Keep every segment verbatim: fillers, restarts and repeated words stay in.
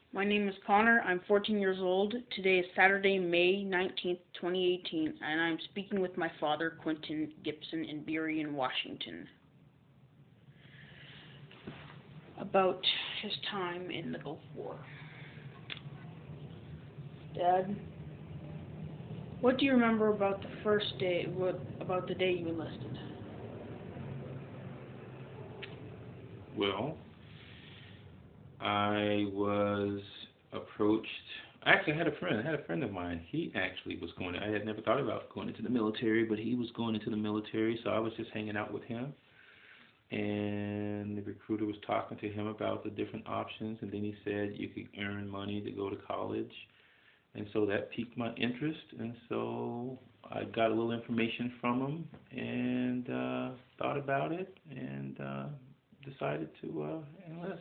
My name is Connor. I'm fourteen years old. Today is Saturday, May nineteenth, twenty eighteen, and I'm speaking with my father, Quentin Gibson, in Burien, Washington, about his time in the Gulf War. Dad, what do you remember about the first day, what, about the day you enlisted? Well, I was approached. I actually had a friend. I had a friend of mine. He actually was going. I had never thought about going into the military, but he was going into the military, so I was just hanging out with him. And the recruiter was talking to him about the different options, and then he said you could earn money to go to college. And so that piqued my interest, and so I got a little information from him and uh, thought about it and uh, decided to uh, enlist.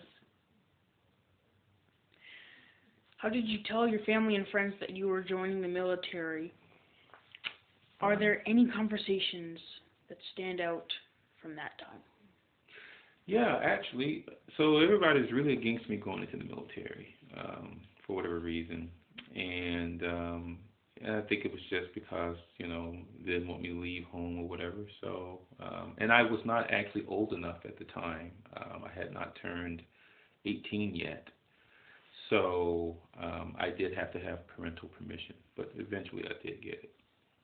How did you tell your family and friends that you were joining the military? Are there any conversations that stand out from that time? Yeah, actually, so everybody's really against me going into the military um, for whatever reason, and um, I think it was just because, you know, they didn't want me to leave home or whatever. So, um, and I was not actually old enough at the time. Um, I had not turned eighteen yet. So um, I did have to have parental permission, but eventually I did get it.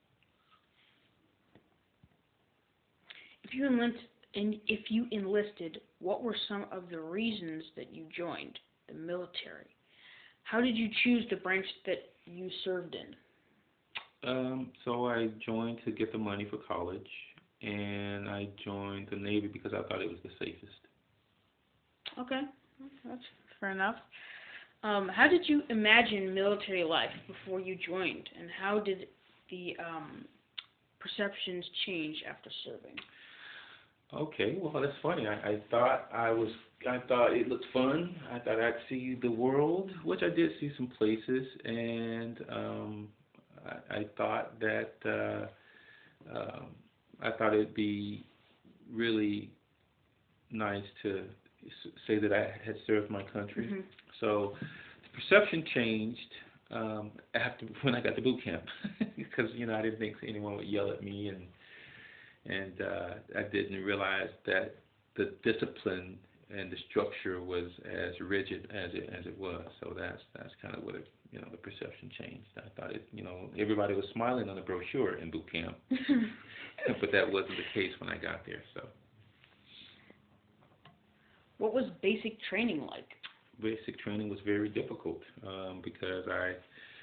If you enlisted, and if you enlisted, what were some of the reasons that you joined the military? How did you choose the branch that you served in? Um, so I joined to get the money for college, and I joined the Navy because I thought it was the safest. Okay, that's fair enough. Um, how did you imagine military life before you joined, and how did the um, perceptions change after serving? Okay, well that's funny. I, I thought I was, I thought it looked fun. I thought I'd see the world, which I did see some places, and um, I, I thought that uh, um, I thought it'd be really nice to s- say that I had served my country. Mm-hmm. So the perception changed um, after when I got to boot camp because you know I didn't think anyone would yell at me, and and uh, I didn't realize that the discipline and the structure was as rigid as it as it was. So that's that's kind of what it, you know the perception changed. I thought it you know everybody was smiling on the brochure in boot camp, but that wasn't the case when I got there. So. What was basic training like? Basic training was very difficult um, because I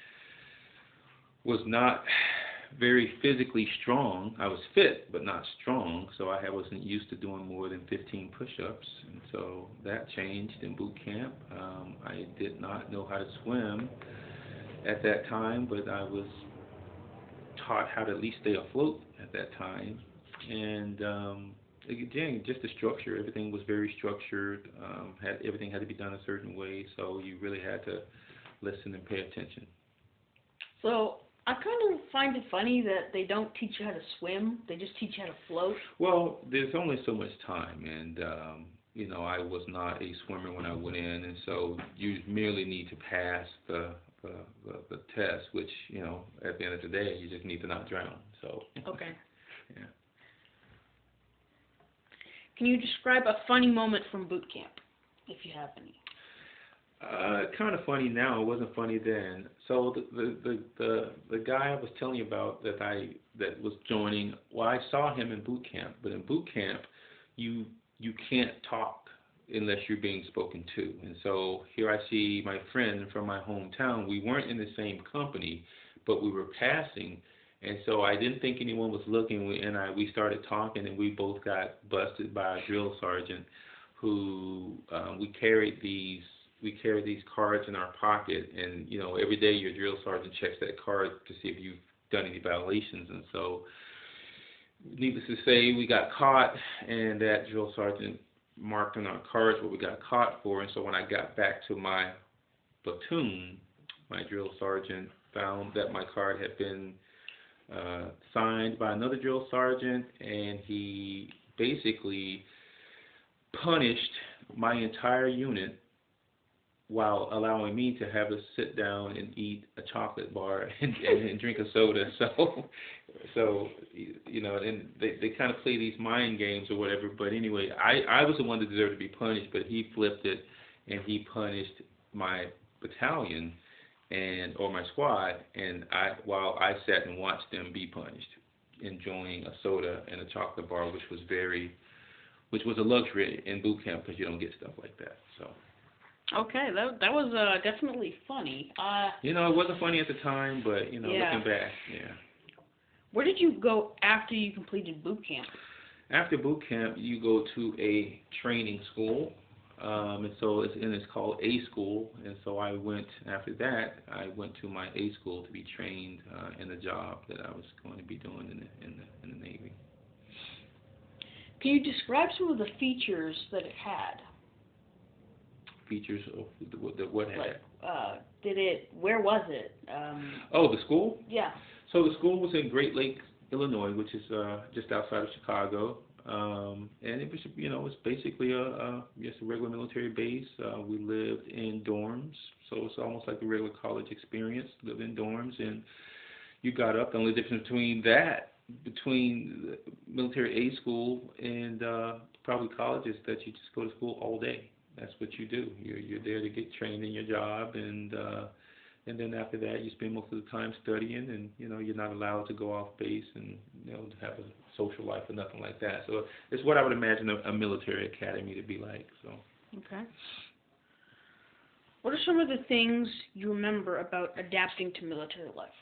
was not very physically strong. I was fit, but not strong, so I wasn't used to doing more than fifteen push-ups, and so that changed in boot camp. Um, I did not know how to swim at that time, but I was taught how to at least stay afloat at that time, and um, again, just the structure. Everything was very structured. Um, had everything had to be done a certain way, so you really had to listen and pay attention. So I kind of find it funny that they don't teach you how to swim. They just teach you how to float. Well, there's only so much time, and um, you know, I was not a swimmer when I went in, and so you merely need to pass the the, the, the test, which you know, at the end of the day, you just need to not drown. So. Okay. Yeah. Can you describe a funny moment from boot camp, if you have any? Uh, kind of funny now. It wasn't funny then. So the, the the the the guy I was telling you about that I that was joining. Well, I saw him in boot camp, but in boot camp, you you can't talk unless you're being spoken to. And so here I see my friend from my hometown. We weren't in the same company, but we were passing. And so I didn't think anyone was looking, we, and I we started talking, and we both got busted by a drill sergeant, who um, we carried these we carried these cards in our pocket, and you know every day your drill sergeant checks that card to see if you've done any violations, and so needless to say, we got caught, and that drill sergeant marked on our cards what we got caught for, and so when I got back to my platoon, my drill sergeant found that my card had been Uh, signed by another drill sergeant, and he basically punished my entire unit while allowing me to have to sit down and eat a chocolate bar and, and, and drink a soda. So, so you know, and they they kind of play these mind games or whatever. But anyway, I I was the one that deserved to be punished, but he flipped it, and he punished my battalion and or my squad, and I while I sat and watched them be punished, enjoying a soda and a chocolate bar, which was very, which was a luxury in boot camp because you don't get stuff like that. So. Okay, that that was uh, definitely funny. Uh, You know, it wasn't funny at the time, but you know, yeah. looking back, yeah. Where did you go after you completed boot camp? After boot camp, you go to a training school, um, and so it's and it's called A school. And so I went after that. I went to my A school to be trained uh, in the job that I was going to be doing in the in the, in the Navy. Can you describe some of the features that it had? Features of the, the what had? Like, uh, did it? Where was it? Um, Oh, the school? yeah. So the school was in Great Lakes, Illinois, which is uh, just outside of Chicago, um, and it was, you know, it's basically a, a just a regular military base. Uh, we lived in dorms, so it's almost like a regular college experience. Lived in dorms, and you got up. The only difference between that, between the military A school and uh, probably college, is that you just go to school all day. That's what you do. You're you're there to get trained in your job, and uh, and then after that, you spend most of the time studying, and you know you're not allowed to go off base and you know have a social life or nothing like that. So it's what I would imagine a, a military academy to be like. So. Okay. What are some of the things you remember about adapting to military life?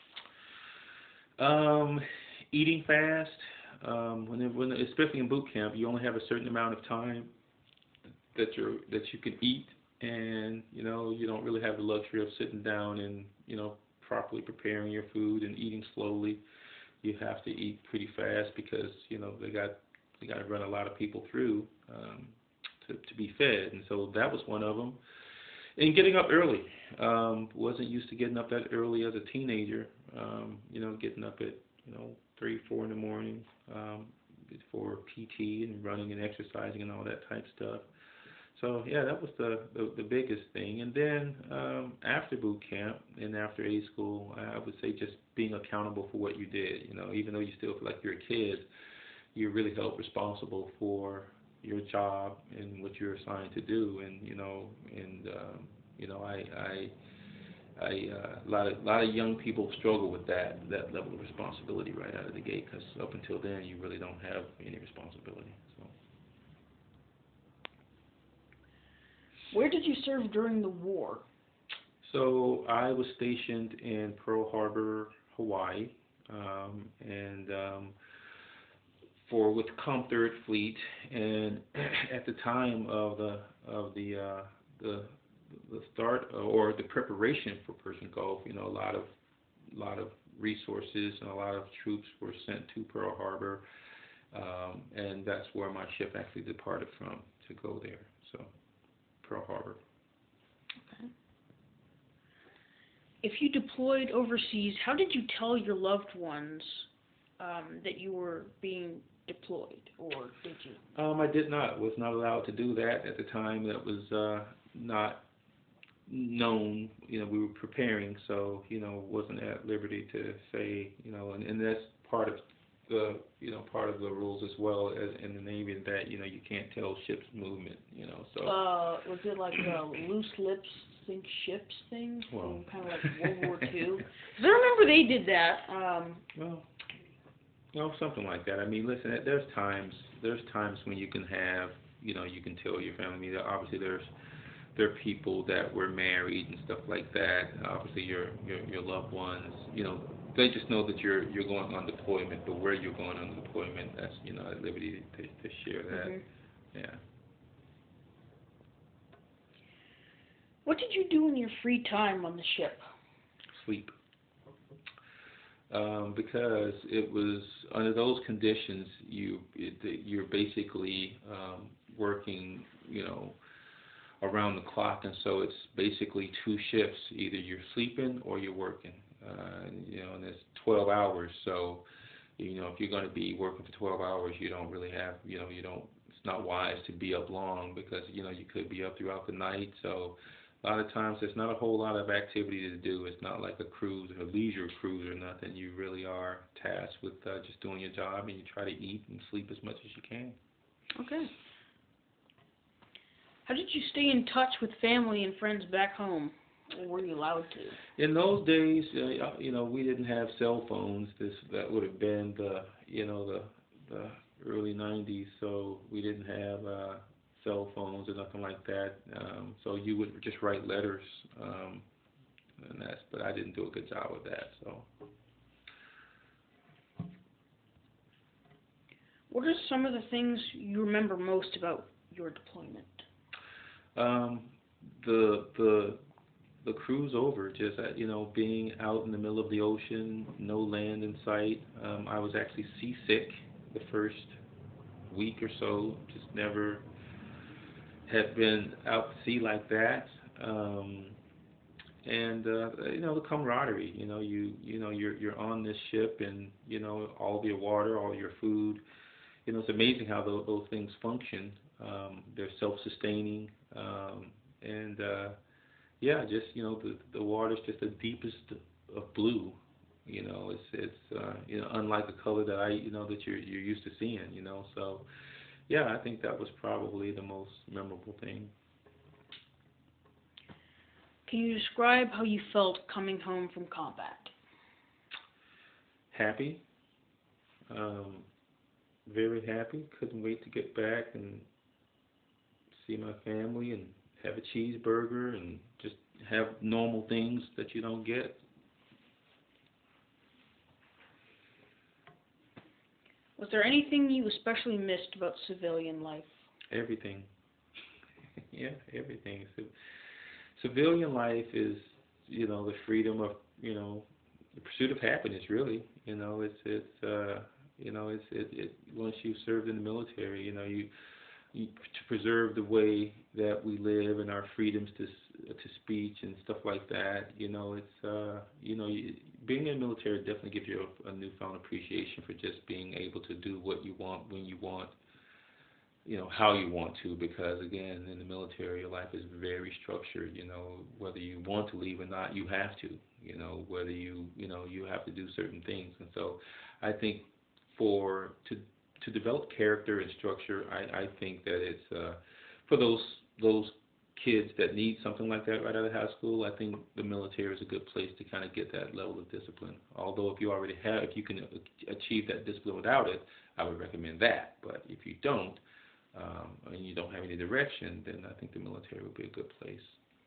Um, eating fast. Um, when, it, when especially in boot camp, you only have a certain amount of time that you're that you can eat, and you know you don't really have the luxury of sitting down and you know properly preparing your food and eating slowly. You have to eat pretty fast because you know they got they got to run a lot of people through um, to to be fed, and so that was one of them. And getting up early. Um, wasn't used to getting up that early as a teenager. Um, you know, getting up at you know three, four in the morning um, for P T and running and exercising and all that type stuff. So yeah, that was the, the, the biggest thing. And then um, after boot camp and after A school, I would say just being accountable for what you did. You know, even though you still feel like you're a kid, you're really held responsible for your job and what you're assigned to do. And you know, and um, you know, I, I, I uh, a lot of a lot of young people struggle with that that level of responsibility right out of the gate because up until then you really don't have any responsibility. So. Where did you serve during the war? So I was stationed in Pearl Harbor, Hawaii, um, and um, for with Com Third Fleet. And at the time of the of the uh, the the start or the preparation for Persian Gulf, you know, a lot of a lot of resources and a lot of troops were sent to Pearl Harbor, um, and that's where my ship actually departed from to go there. So. Pearl Harbor. Okay. If you deployed overseas, how did you tell your loved ones um, that you were being deployed, or did you? Um, I did not. Was not allowed to do that at the time. That was uh, not known. You know, we were preparing, so you know, wasn't at liberty to say. You know, and, and that's part of the you know part of the rules as well as in the Navy that you know you can't tell ships movement. You know, so. Uh, was it like a loose lips sink ships thing, Well. kind of like World War Two? Because I remember they did that. Um, well, well, something like that. I mean, listen, there's times there's times when you can have you know you can tell your family. I mean, obviously there's there are people that were married and stuff like that. Obviously your your your loved ones. You know. They just know that you're you're going on deployment, but where you're going on deployment, that's you know at liberty to, to share that. Mm-hmm. Yeah. What did you do in your free time on the ship? Sleep. Um, because it was under those conditions, you it, you're basically um, working, you know, around the clock, and so it's basically two shifts. Either you're sleeping or you're working. Uh, you know, and it's twelve hours. So, you know, if you're going to be working for twelve hours, you don't really have, you know, you don't. It's not wise to be up long because you know you could be up throughout the night. So, A lot of times there's not a whole lot of activity to do. It's not like a cruise or a leisure cruise or nothing. You really are tasked with uh, just doing your job, and you try to eat and sleep as much as you can. Okay. How did you stay in touch with family and friends back home? Or were you allowed to? In those days, uh, you know, we didn't have cell phones. This that would have been the, you know, the the early nineties. So we didn't have uh, cell phones or nothing like that. Um, so you would just write letters, um, and that's. But I didn't do a good job with that. So. What are some of the things you remember most about your deployment? Um, the the the cruise over, just uh, you know, being out in the middle of the ocean, no land in sight. Um, I was actually seasick the first week or so. Just never had been out to sea like that. Um, and uh, you know, the camaraderie. You know, you you know, you're you're on this ship, and you know, all of your water, all your food. You know, it's amazing how those, those things function. Um, they're self-sustaining, um, and uh, yeah, just you know, the the water's just the deepest of blue. You know, it's it's uh, you know, unlike a color that I you know that you're you're used to seeing. You know, so yeah, I think that was probably the most memorable thing. Can you describe how you felt coming home from combat? Happy, um, very happy. Couldn't wait to get back and see my family and have a cheeseburger and just have normal things that you don't get. Was there anything you especially missed about civilian life? Everything. Yeah, everything. So, civilian life is, you know, the freedom of, you know, the pursuit of happiness. Really, you know, it's it's uh, you know, it's it, it once you've served in the military, you know, you, you to preserve the way that we live and our freedoms to to speech and stuff like that. You know, it's uh, you know, you, being in the military definitely gives you a, a newfound appreciation for just being able to do what you want when you want, you know, how you want to, because again, in the military, your life is very structured. You know, whether you want to leave or not, you have to. You know, whether you, you know, you have to do certain things, and so, I think for to to develop character and structure, I, I think that it's uh, for those those kids that need something like that right out of high school. I think the military is a good place to kind of get that level of discipline. Although if you already have, if you can achieve that discipline without it, I would recommend that. But if you don't, um, and you don't have any direction, then I think the military would be a good place.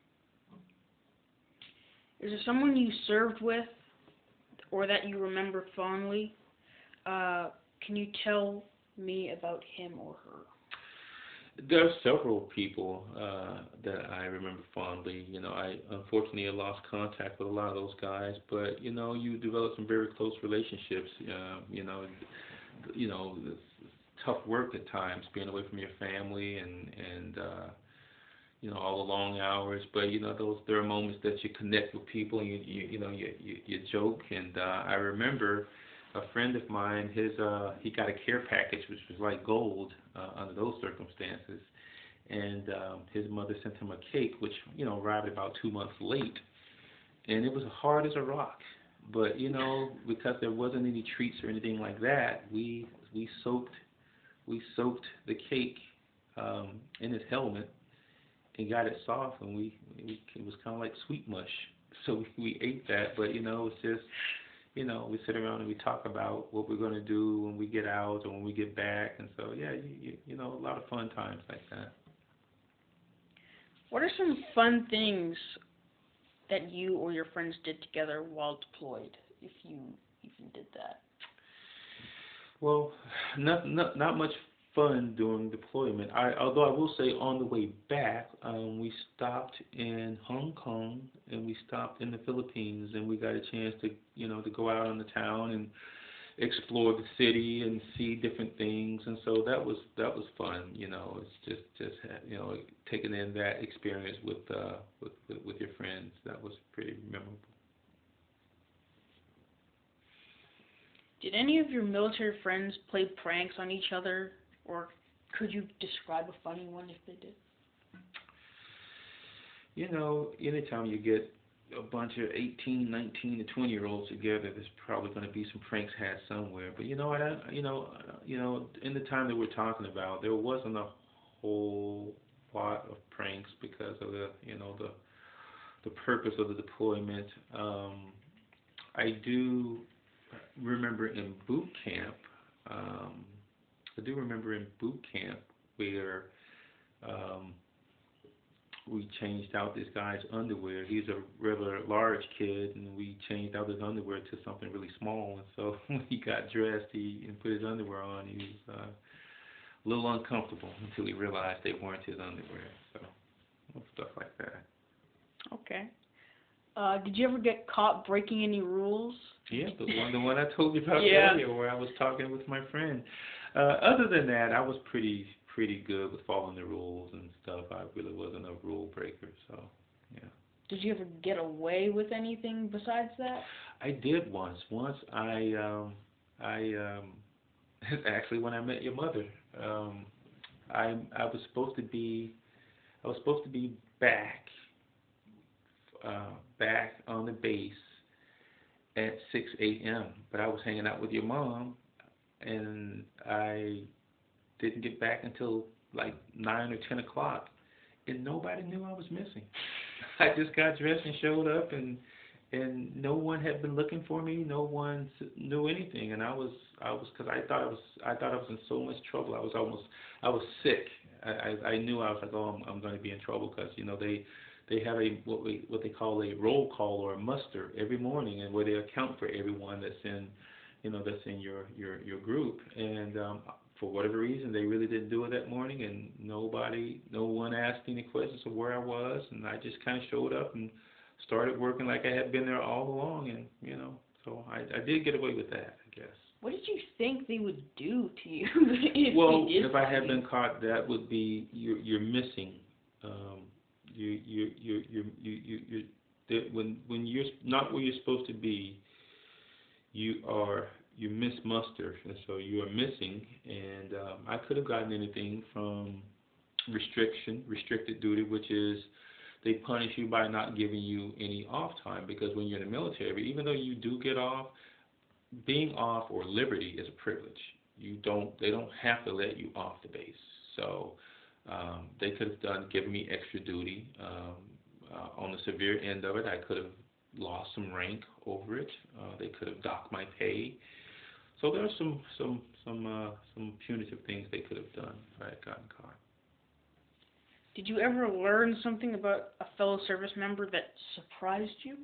Is there someone you served with or that you remember fondly? Uh, can you tell me about him or her? There are several people uh, that I remember fondly. You know, I unfortunately I lost contact with a lot of those guys, but you know, you develop some very close relationships. Uh, you know, you know, it's tough work at times, being away from your family and and uh, you know, all the long hours. But you know, those there are moments that you connect with people, and you you, you know, you, you you joke. And uh, I remember a friend of mine, his uh, he got a care package, which was like gold uh, under those circumstances. And um, his mother sent him a cake, which you know arrived about two months late, and it was hard as a rock. But you know, because there wasn't any treats or anything like that, we we soaked we soaked the cake um, in his helmet and got it soft, and we, we it was kind of like sweet mush. So we, we ate that, but you know, it's just, you know, we sit around and we talk about what we're going to do when we get out or when we get back, and so yeah, you, you, you know, a lot of fun times like that. What are some fun things that you or your friends did together while deployed, if you even did that? Well, not not not much fun during deployment. I although I will say on the way back, um, we stopped in Hong Kong and we stopped in the Philippines, and we got a chance to you know to go out on the town and explore the city and see different things, and so that was that was fun. You know, it's just just you know taking in that experience with uh with with, with your friends. That was pretty memorable. Did any of your military friends play pranks on each other, or could you describe a funny one if they did? you know, anytime you get a bunch of eighteen, nineteen, and twenty year olds together, there's probably going to be some pranks had somewhere. But you know what? I, you know, uh, you know, in the time that we're talking about, there wasn't a whole lot of pranks because of the, you know, the the purpose of the deployment. Um, I do remember in boot camp. Um, I do remember in boot camp where um, we changed out this guy's underwear. He's a rather large kid, and we changed out his underwear to something really small. And so when he got dressed, he and put his underwear on. He was uh, a little uncomfortable until he realized they weren't his underwear. So stuff like that. Okay. Uh, did you ever get caught breaking any rules? Yeah, the one the one I told you about yeah. earlier, where I was talking with my friend. Uh, other than that, I was pretty pretty good with following the rules and stuff. I really wasn't a rule breaker, so yeah. Did you ever get away with anything besides that? I did once. Once I um I um actually when I met your mother, um I I was supposed to be I was supposed to be back uh back on the base at six A M but I was hanging out with your mom and I didn't get back until like nine or ten o'clock, and nobody knew I was missing. I just got dressed and showed up, and and no one had been looking for me. No one knew anything, and I was I was because I thought I was I thought I was in so much trouble. I was almost I was sick. I I, I knew I was like, oh, I'm, I'm going to be in trouble because you know they they have a what we what they call a roll call or a muster every morning, and where they account for everyone that's in you know that's in your your your group, and um, for whatever reason, they really didn't do it that morning, and nobody, no one asked any questions of where I was, and I just kind of showed up and started working like I had been there all along, and you know, so I, I did get away with that, I guess. What did you think they would do to you if well, they did if I had you? been caught, that would be you're you're missing. Um, you you you you you you you that when when you're not where you're supposed to be, you are. You miss muster, and so you are missing. And um, I could have gotten anything from restriction, restricted duty, which is they punish you by not giving you any off time. Because when you're in the military, even though you do get off, being off or liberty is a privilege. You don't, they don't have to let you off the base. So um, they could have done given me extra duty. Um, uh, on the severe end of it, I could have lost some rank over it. Uh, they could have docked my pay. So there are some some some uh, some punitive things they could have done if I had gotten caught. Did you ever learn something about a fellow service member that surprised you?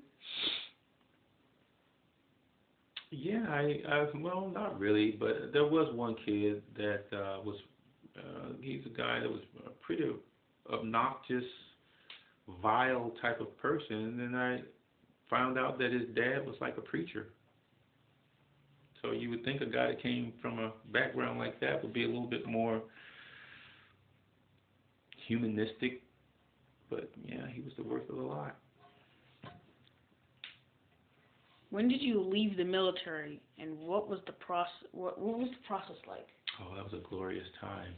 Yeah, I, I well, not really, but there was one kid that uh, was uh, he's a guy that was a pretty obnoxious, vile type of person, and then I found out that his dad was like a preacher. So you would think a guy that came from a background like that would be a little bit more humanistic, but yeah, he was the worst of the lot. When did you leave the military, and what was the process? What, what was the process like? Oh, that was a glorious time.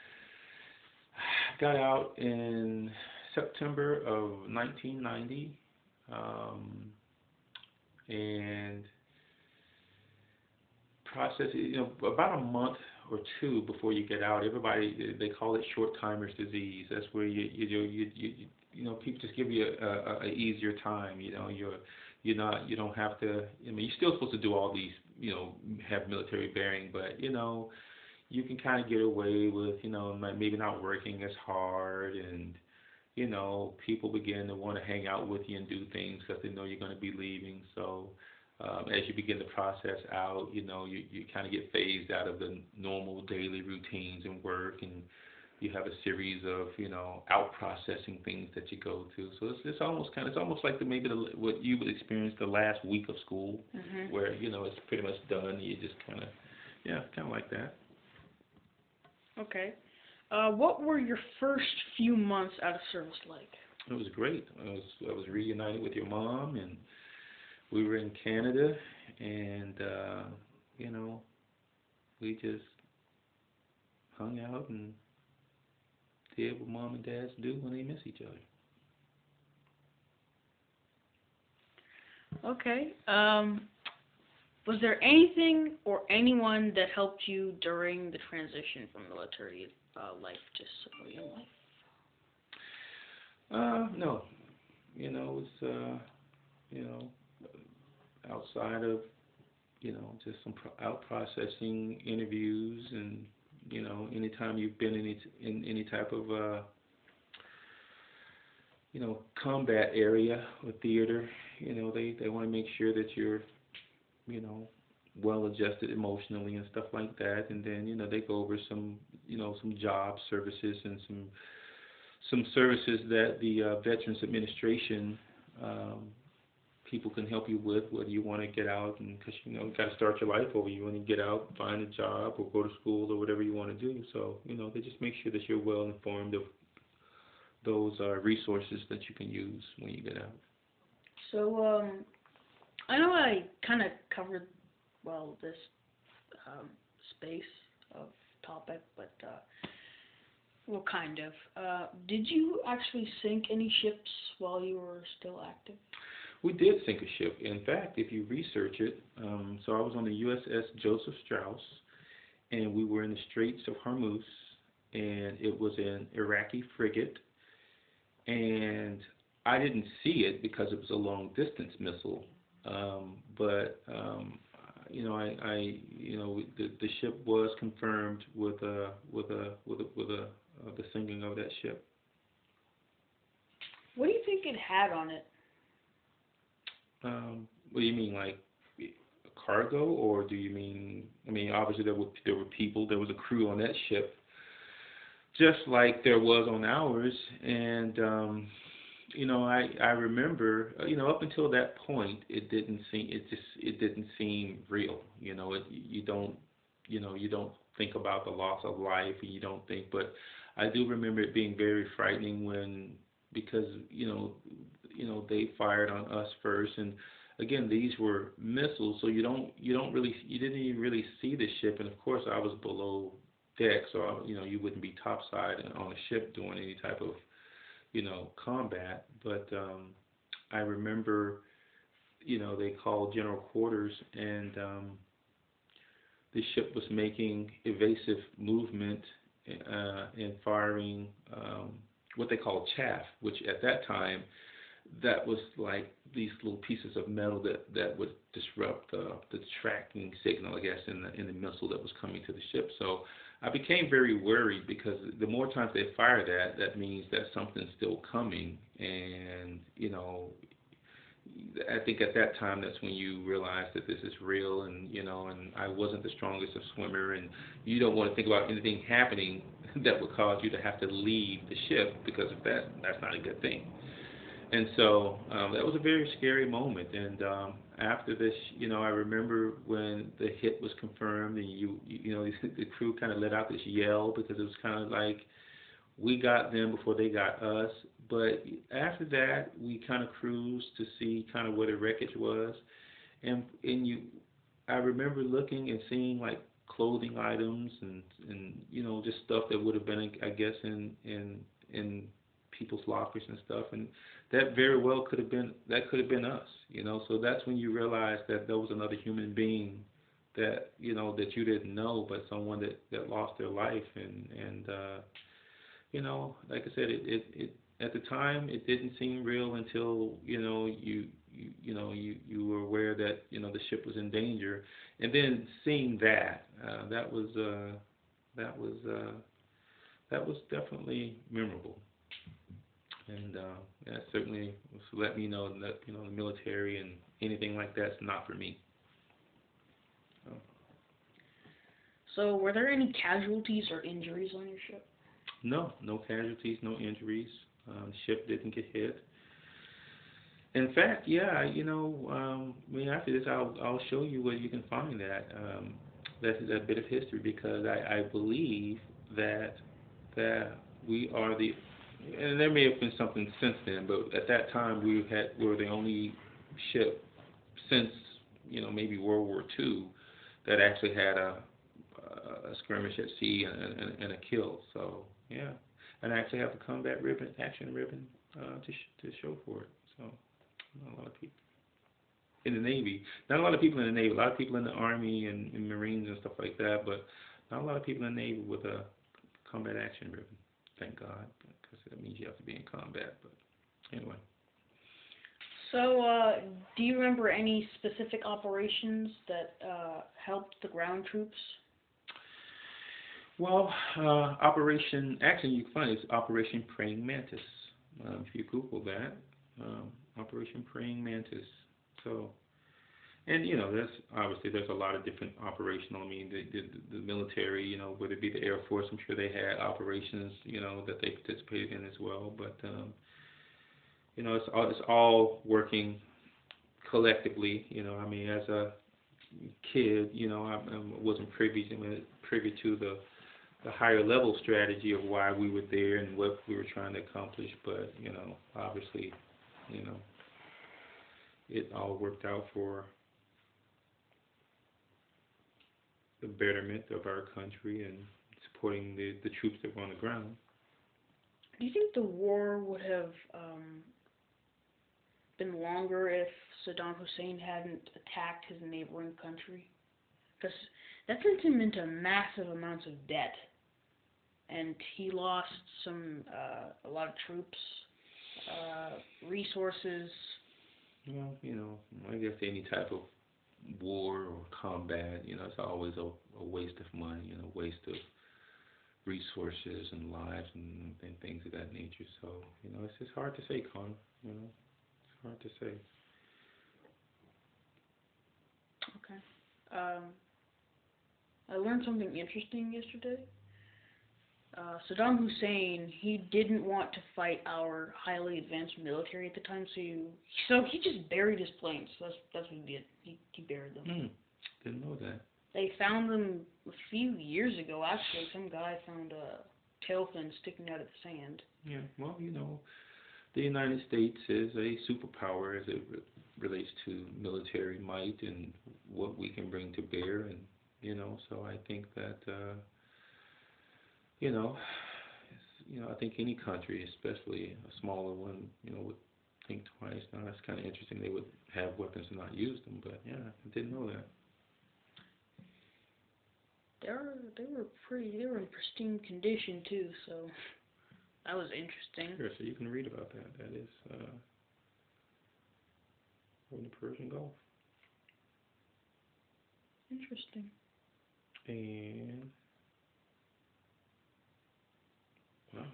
I got out in September of nineteen ninety, um, and process, you know, about a month or two before you get out, everybody, they call it short timers disease. That's where you you you you you, you know people just give you a, a, a easier time. You know, you're you're not you don't have to. I mean, you're still supposed to do all these, you know, have military bearing, but you know, you can kind of get away with, you know, maybe not working as hard, and you know, people begin to want to hang out with you and do things because they know you're going to be leaving. So um, as you begin to process out, you know, you, you kind of get phased out of the normal daily routines and work, and you have a series of, you know, out processing things that you go to. So it's, it's almost kind of, it's almost like the, maybe the, what you would experience the last week of school, Mm-hmm. where, you know, it's pretty much done. You just kind of, yeah, kind of like that. Okay. Uh, what were your first few months out of service like? It was great. I was I was reunited with your mom, and we were in Canada, and uh, you know, we just hung out and did what mom and dads do when they miss each other. Okay. Um, was there anything or anyone that helped you during the transition from military uh, life to civilian life? Uh, no. You know, it's uh, you know, outside of you know just some pro- out processing interviews and you know anytime you've been in any in any type of uh you know combat area or theater, you know they they want to make sure that you're you know well adjusted emotionally and stuff like that, and then you know they go over some you know some job services and some some services that the uh, Veterans Administration um, people can help you with, whether you want to get out and because you know you got to start your life over. You want to get out, find a job, or go to school, or whatever you want to do. So you know they just make sure that you're well informed of those uh, resources that you can use when you get out. So, um, I know I kind of covered, well, this um, space of topic, but, uh, well, kind of. Uh, did you actually sink any ships while you were still active? We did sink a ship. In fact, if you research it, um, so I was on the U S S Joseph Strauss, and we were in the Straits of Hormuz, and it was an Iraqi frigate, and I didn't see it because it was a long distance missile. Um, but um, you know, I, I, you know, the, the ship was confirmed with a, with a, with a, with a, uh, the sinking of that ship. What do you think it had on it? Um, what do you mean, like cargo, or do you mean? I mean, obviously there were there were people, there was a crew on that ship, just like there was on ours, and um, you know, I I remember, uh, you know, up until that point, it didn't seem it just it didn't seem real. You know, it you don't you know you don't think about the loss of life, and you don't think, but I do remember it being very frightening when because you know you know they fired on us first, and again these were missiles, so you don't you don't really you didn't even really see the ship, and of course I was below deck, so I, you know you wouldn't be topside on a ship doing any type of you know combat, but um, I remember you know they called general quarters, and um, the ship was making evasive movement uh, and firing um, what they call chaff, which at that time that was like these little pieces of metal that, that would disrupt uh, the tracking signal, I guess, in the in the missile that was coming to the ship. So I became very worried because the more times they fire that, that means that something's still coming, and you know, I think at that time that's when you realize that this is real, and you know, and I wasn't the strongest of swimmer, and you don't want to think about anything happening that would cause you to have to leave the ship, because if that that's not a good thing. And so um, that was a very scary moment. And um, after this, you know, I remember when the hit was confirmed, and you, you know, the crew kind of let out this yell because it was kind of like we got them before they got us. But after that, we kind of cruised to see kind of where the wreckage was, and and you, I remember looking and seeing like clothing items and and you know just stuff that would have been, I guess, in in in people's lockers and stuff, and that very well could have been that could have been us, you know. So that's when you realize that there was another human being that you know that you didn't know, but someone that that lost their life, and and uh, you know, like I said, it, it it at the time it didn't seem real until you know you. You, you know you, you were aware that you know the ship was in danger, and then seeing that uh, that was uh, that was uh, that was definitely memorable. And uh, that certainly let me know that you know the military and anything like that's not for me. So, So, were there any casualties or injuries on your ship? no, no casualties, no injuries. Um, the ship didn't get hit. In fact, yeah, you know, um, I mean, after this, I'll I'll show you where you can find that um, that that bit of history, because I, I believe that that we are the, and there may have been something since then, but at that time we had we were the only ship since you know maybe World War Two that actually had a a skirmish at sea and, and, and a kill. So yeah, and I actually have the combat ribbon, action ribbon, uh, to sh- to show for it. So a lot of people. in the Navy. Not a lot of people in the Navy. A lot of people in the Army and, and Marines and stuff like that, but not a lot of people in the Navy with a combat action ribbon. Thank God, because that means you have to be in combat. But anyway. So, uh, do you remember any specific operations that uh, helped the ground troops? Well, uh, Operation, actually you can find it, it's Operation Praying Mantis. Um, if you Google that, um, Operation Praying Mantis. So, and you know, there's obviously there's a lot of different operational. I mean, the, the the military, you know, whether it be the Air Force, I'm sure they had operations, you know, that they participated in as well. But um, you know, it's all it's all working collectively. You know, I mean, as a kid, you know, I, I wasn't privy to privy to the the higher level strategy of why we were there and what we were trying to accomplish. But you know, obviously, you know, it all worked out for the betterment of our country and supporting the, the troops that were on the ground. Do you think the war would have um, been longer if Saddam Hussein hadn't attacked his neighboring country? Because that sent him into massive amounts of debt, and he lost some uh, a lot of troops, uh, resources. Well, you know, I guess any type of war or combat, you know, it's always a, a waste of money, you know, waste of resources and lives and, and things of that nature. So, you know, it's just hard to say, Connor. You know, it's hard to say. Okay. Um, I learned something interesting yesterday. Uh, Saddam Hussein, he didn't want to fight our highly advanced military at the time, so you, so he just buried his planes. That's that's what he did. He he buried them. Mm, didn't know that. They found them a few years ago. Actually, some guy found a tail fin sticking out of the sand. Yeah. Well, you know, the United States is a superpower as it re- relates to military might and what we can bring to bear, and you know, so I think that. Uh, You know, it's, you know, I think any country, especially a smaller one, you know, would think twice. Now that's kind of interesting. They would have weapons and not use them, but yeah, I didn't know that. They were they were pretty. They were in pristine condition too. So that was interesting. Sure. So you can read about that. That is uh, in the Persian Gulf. Interesting. And wow.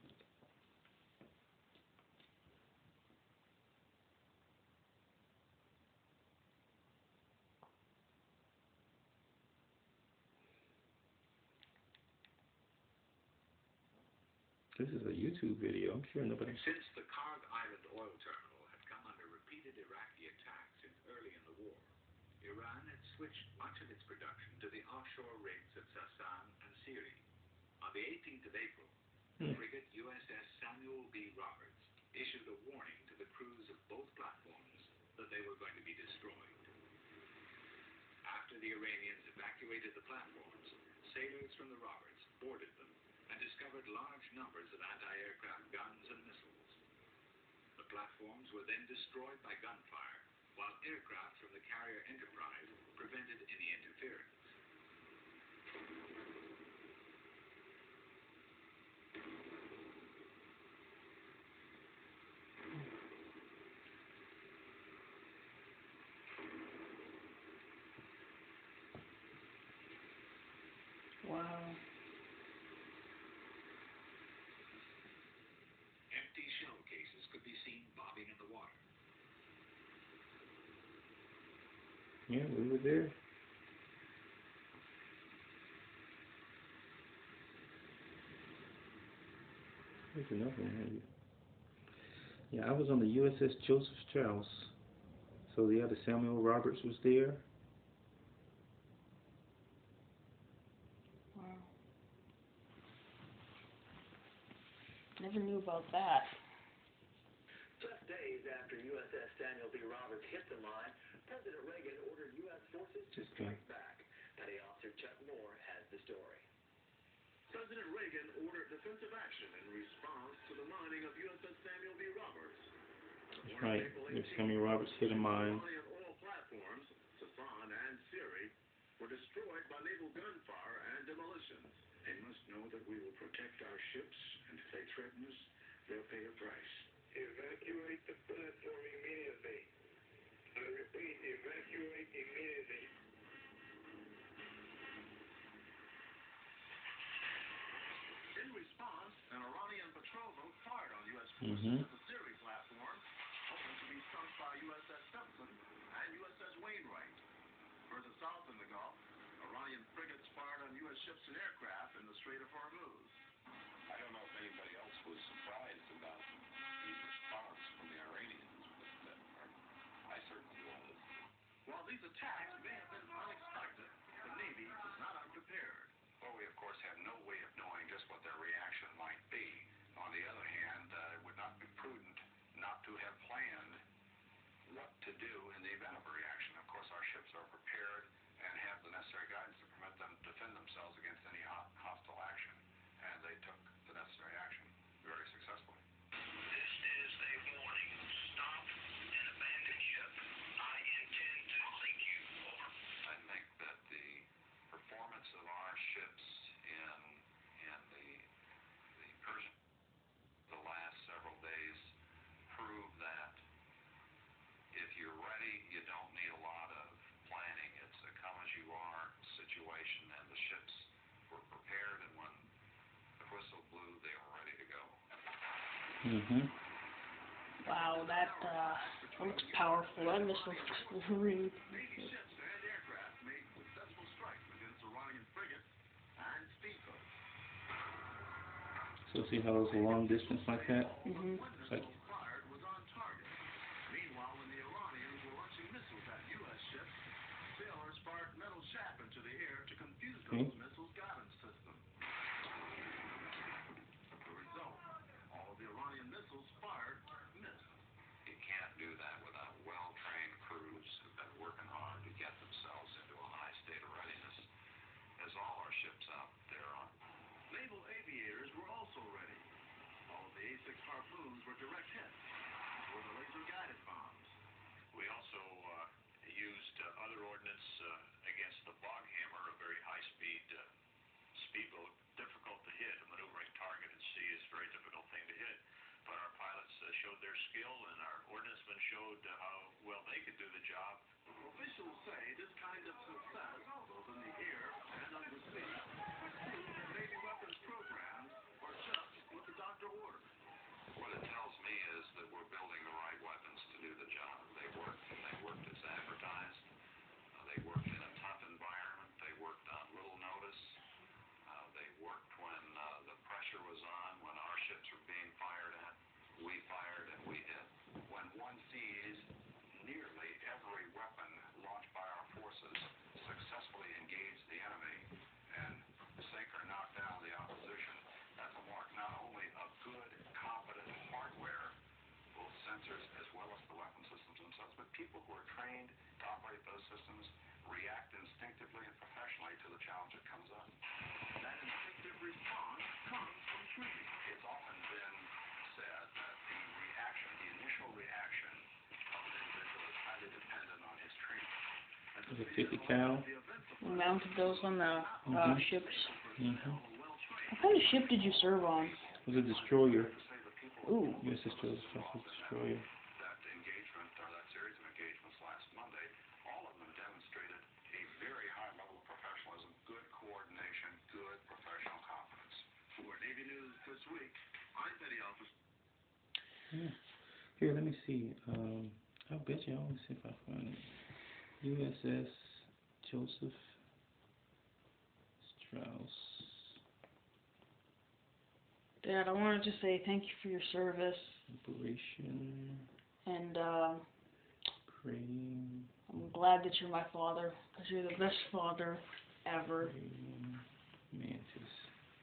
This is a YouTube video. I'm sure nobody. Since the Karg Island oil terminal had come under repeated Iraqi attacks since early in the war, Iran had switched much of its production to the offshore rigs at Sassan and Syri. On the eighteenth of April, the Hmm. frigate U S S Samuel B. Roberts issued a warning to the crews of both platforms that they were going to be destroyed. After the Iranians evacuated the platforms, sailors from the Roberts boarded them and discovered large numbers of anti-aircraft guns and missiles. The platforms were then destroyed by gunfire, while aircraft from the carrier Enterprise prevented any interference. Wow. Empty shell cases could be seen bobbing in the water. Yeah, we were there. There's another one. Yeah, I was on the U S S Joseph Strauss. So yeah, the Samuel Roberts was there. Wow. Never knew about that. Just days after U S S Samuel B. Roberts hit the mine, President Reagan ordered U S forces to strike back. Petty Officer Chuck Moore has the story. President Reagan ordered defensive action in response to the mining of U S S Samuel B. Roberts. That's right. If Samuel Roberts hit a mine, gunfire and demolitions. They must know that we will protect our ships, and if they threaten us, they'll pay a price. Evacuate the platform immediately. I repeat, evacuate immediately. In response, an Iranian patrol boat fired on U S forces Mhm. at the Syria platform, hoping to be sunk by U S S Simpson and U S S Wainwright. Further south in the Gulf, Iranian frigates fired on U S ships and aircraft in the Strait of Hormuz. I don't know if anybody else was surprised about the response from the Iranians, but I certainly was. While these attacks may have been unexpected, the Navy was not unprepared. Well, we of course have no way of knowing just what their reaction might be. On the other hand, uh, it would not be prudent not to have planned what to do in the event of a reaction. Of course, our ships are prepared and have the necessary guidance to permit them to defend themselves against any ho- hostile action, and they took the necessary action very successfully. This is a warning. Stop and abandon ship. I intend to sink you. Over. I think that the performance of our ships in in the the Persian the last several days prove that if you're ready, you don't need a lot of planning. It's a come as you are situation, and the ships were prepared, and when the whistle blew, they were ready to go. Mhm. Wow, that uh, that looks powerful. That missile looks really. Navy ships and aircraft made successful strikes against Iranian frigates and speedboats. So see how it's a long distance like that? Mhm. It's like Fired was on target. Meanwhile, when the Iranians were launching missiles at U S ships, sailors fired metal chaff into the air to confuse Okay. those missiles' guidance system. The result, all of the Iranian missiles fired missed. You can't do that without well-trained crews who've been working hard to get themselves into a high state of readiness, as all our ships out there are. Naval aviators were also ready. All of the A six Harpoons were direct hits, were the laser-guided bombs. We also uh, used uh, other ordnance uh, against the Boghammer, a very high-speed uh, speedboat, difficult to hit. A maneuvering target at sea is a very difficult thing to hit. But our pilots uh, showed their skill, and our ordnancemen showed uh, how well they could do the job. Officials say this kind of success, both in the air and under sea, proves that Navy weapons programs are just what the doctor ordered. What it tells me is that we're building the right weapons to do the job. They worked, and they worked as advertised. Uh, they worked in a tough environment. They worked on little notice. Uh, they worked when uh, the pressure was on, when our ships were being fired at. We fired and we hit. When one sees nearly every weapon launched by our forces successfully engage the enemy and sink or knock down the opposition, that's a mark not only of good, competent hardware, both sensors as well as the weapon systems themselves, but people who are trained to operate those systems react instinctively and professionally to the challenge that comes up. That instinctive response comes from training. It's often been said that the reaction, the initial reaction of an individual is highly dependent on his training. is it fifty cal? We mounted those on the uh, Mhm. ships. Mhm. What kind of ship did you serve on? It was a destroyer. Ooh. U S S destroyer. That engagement, or that series of engagements last Monday, all of them demonstrated a very high level of professionalism, good coordination, good professional competence. For Navy News this week, I'm Petty Officer. Yeah. Here, let me see. Um, I bet you. I want to see if I find it. U S S Joseph Strauss. Dad, I wanted to say thank you for your service, Operation and uh, Praying. I'm glad that you're my father, because you're the best father ever. Praying Mantis.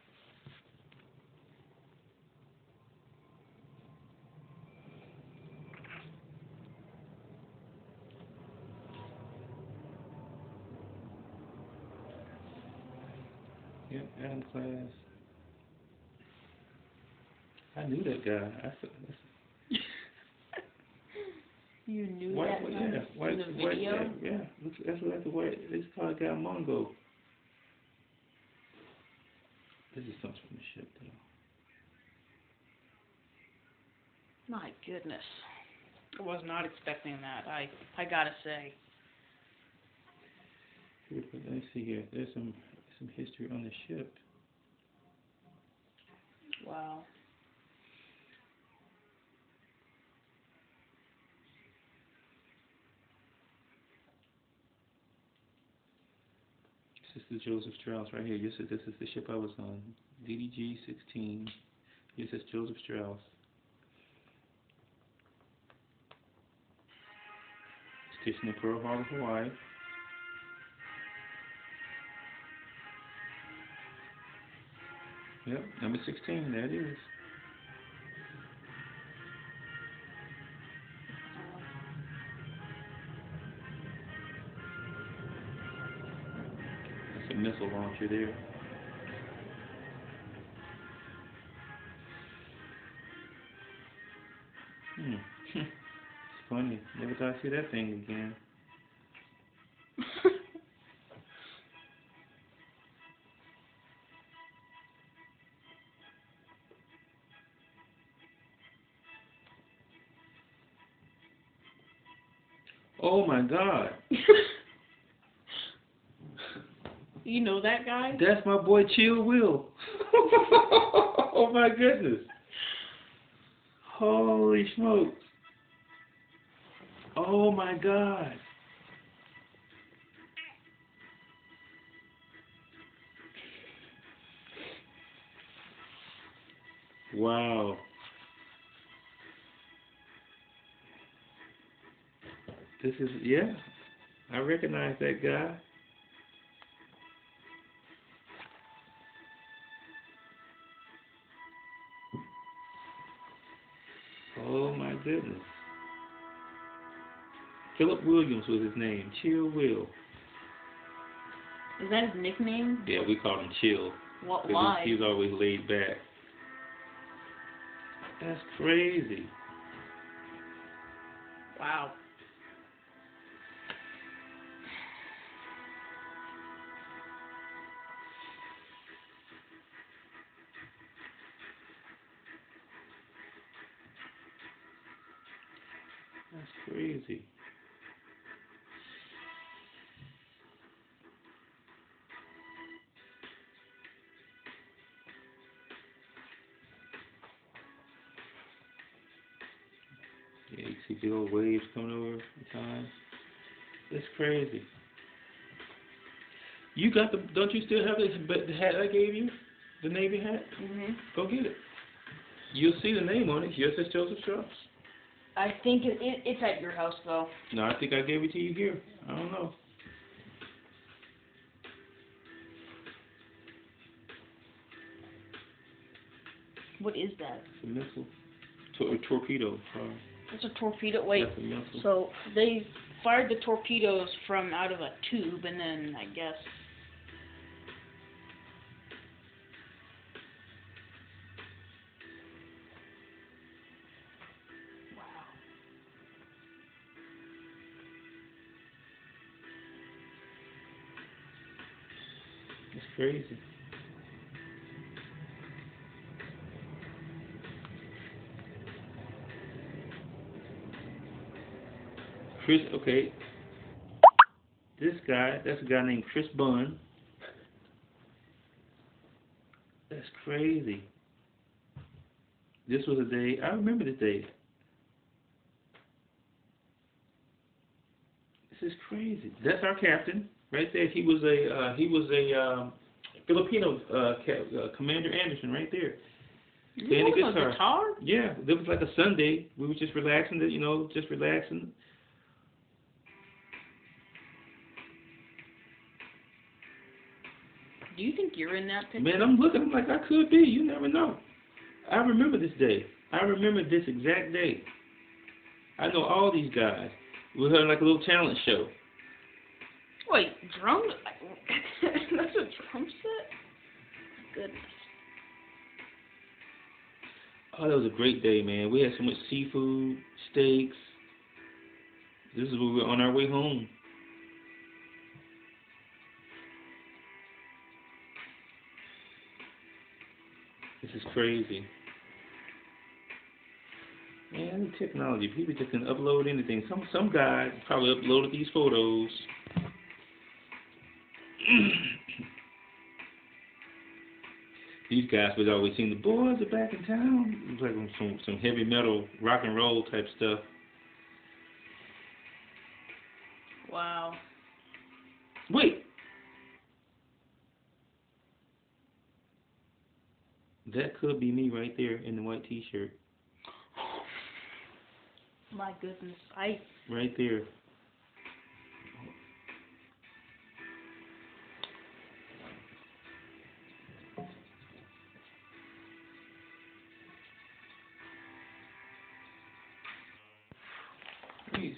Yep, Adam Class. I knew that guy. I said, You knew why, that why, in yeah, why, the why, video? yeah, yeah. Looks, that's like the way they call that guy Mongo. This is something from the ship, though. My goodness. I was not expecting that. I I gotta say. Here, but let's see here. There's some some history on the ship. Wow. This is the Joseph Strauss right here. This is this is the ship I was on. D D G sixteen. This is Joseph Strauss. Stationed in Pearl Harbor, Hawaii. Yep, number sixteen, there it is. That's a missile launcher there. Hmm. It's funny. Never thought I'd see that thing again. Oh my God. You know that guy? That's my boy Chill Will. Oh my goodness. Holy smokes. Oh my God. Wow. This is, yeah, I recognize that guy. Oh my goodness. Philip Williams was his name. Chill Will. Is that his nickname? Yeah, we call him Chill. What? 'Cause Why? He's, he's always laid back. That's crazy. Wow. That's crazy. Yeah, you see big old waves coming over the time. It's crazy. You got the? Don't you still have this, the hat I gave you? The Navy hat? Mhm. Go get it. You'll see the name on it. Yours says Joseph Strauss. I think it, it it's at your house though. No, I think I gave it to you here. I don't know. What is that? It's a missile. Tor- a torpedo. Sorry. It's a torpedo. Wait. That's a missile. So they fired the torpedoes from out of a tube, and then I guess. Wow. It's crazy. Chris, okay. This guy, that's a guy named Chris Bunn. That's crazy. This was a day, I remember this day. This is crazy. That's our captain right there. He was a uh, he was a um, Filipino uh, ca- uh, Commander Anderson right there. You Playing the playing a guitar. guitar? Yeah, it was like a Sunday. We were just relaxing, you know, just relaxing. Do you think you're in that picture? Man, I'm looking. I'm like, I could be. You never know. I remember this day. I remember this exact day. I know all these guys. We had like a little talent show. Wait, drum? That's a drum set? Goodness. Oh, that was a great day, man. We had so much seafood, steaks. This is when we were on our way home. crazy. Man, technology. People just can upload anything. Some some guy probably uploaded these photos. These guys was always seeing the boys are back in town. It was like some some heavy metal rock and roll type stuff. Wow. Wait. That could be me right there in the white T-shirt. My goodness. I. Right there. Please.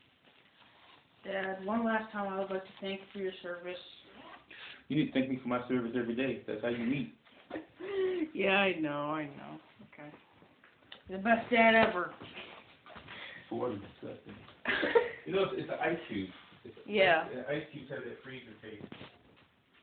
Dad, one last time I would like to thank you for your service. You need to thank me for my service every day. That's how you eat. Yeah, I know, I know. Okay. You're the best dad ever. What is disgusting. You know, it's, it's an ice cube. It's, Yeah. Ice cubes have that freezer taste.